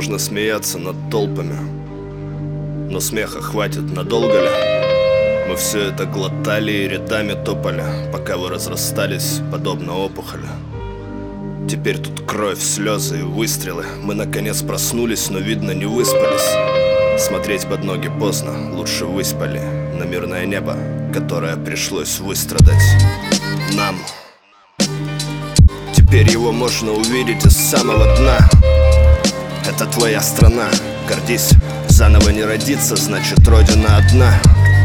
Можно смеяться над толпами, но смеха хватит надолго ли? Мы все это глотали и рядами топали, пока вы разрастались, подобно опухоли. Теперь тут кровь, слезы и выстрелы. Мы наконец проснулись, но видно не выспались. Смотреть под ноги поздно, лучше выспали на мирное небо, которое пришлось выстрадать нам. Теперь его можно увидеть из самого дна. Это твоя страна, гордись. Заново не родиться, значит родина одна.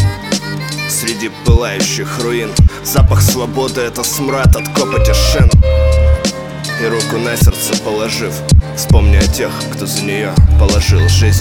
Среди пылающих руин запах свободы — это смрад от копоти шин. И руку на сердце положив, вспомни о тех, кто за нее положил жизнь.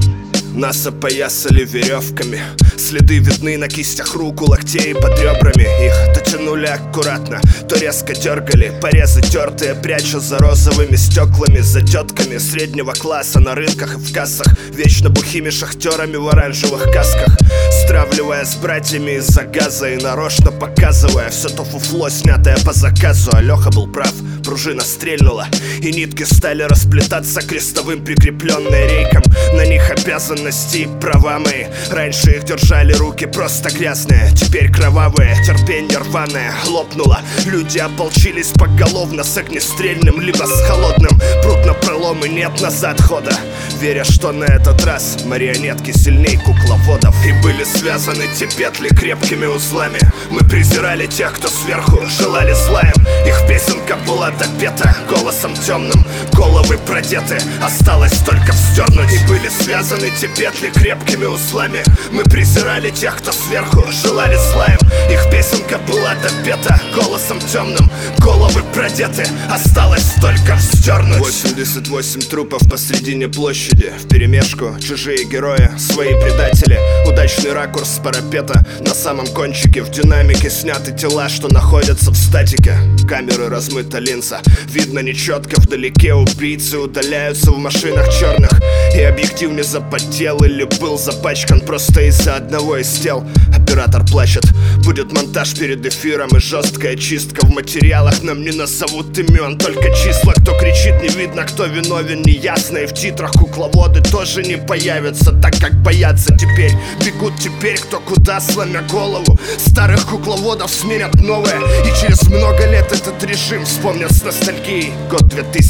Нас опоясали веревками, следы видны на кистях рук, у локтей и под ребрами. Их то тянули аккуратно, то резко дергали. Порезы тертые, пряча за розовыми стеклами. За тетками среднего класса на рынках и в кассах, вечно бухими шахтерами в оранжевых касках. Стравливая с братьями из-за газа и нарочно показывая все то фуфло, снятое по заказу. А Леха был прав, пружина стрельнула, и нитки стали расплетаться крестовым, прикрепленные рейком. На них обязанности и права мои. Раньше их держали руки просто грязные, теперь кровавые. Терпенье рваное лопнуло. Люди ополчились поголовно с огнестрельным, либо с холодным. Пруд напролом и нет назад хода, веря, что на этот раз марионетки сильней кукловодов. И были связаны те петли крепкими узлами. Мы презирали тех, кто сверху желали зла им. Их песенка была допета голосом темным, головы продеты, осталось только вздернуть. И были связаны те петли крепкими узлами. Мы презирали тех, кто сверху желали зла им. Их песенка была допета голосом темным, головы продеты, осталось только вздернуть. 88 трупов посредине площади, вперемешку чужие герои, свои предатели. Удачный ракурс с парапета, на самом кончике в динамике сняты тела, что находятся в статике. Камеры размыта линза, видно нечетко вдалеке. Убийцы удаляются в машинах черных, и объектив не запотел или был запачкан просто из-за одного из тел. Оператор плачет, будет монтаж перед эфиром и жесткая чистка. В материалах нам не назовут имен, только числа. Кто кричит, не видно, кто виновен, неясно. И в титрах кукловоды тоже не появятся, так как боятся теперь. Бегут теперь кто куда, сломя голову. Старых кукловодов сменят новые, и через много лет этот режим вспомнят с ностальгией. Год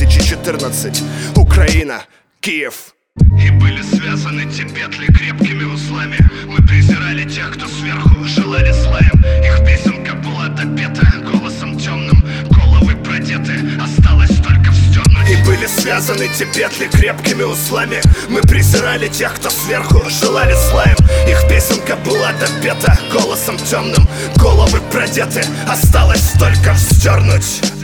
2014, Украина, Киев. И были связаны те петли крепкими узлами. Мы презирали тех, кто сверху желали зла им. Их песенка была допета голосом темным, головы продеты, осталось только вздернуть. И были связаны те петли крепкими узлами. Мы презирали тех, кто сверху желали зла им. Их песенка была допета голосом темным, головы продеты, осталось только вздернуть.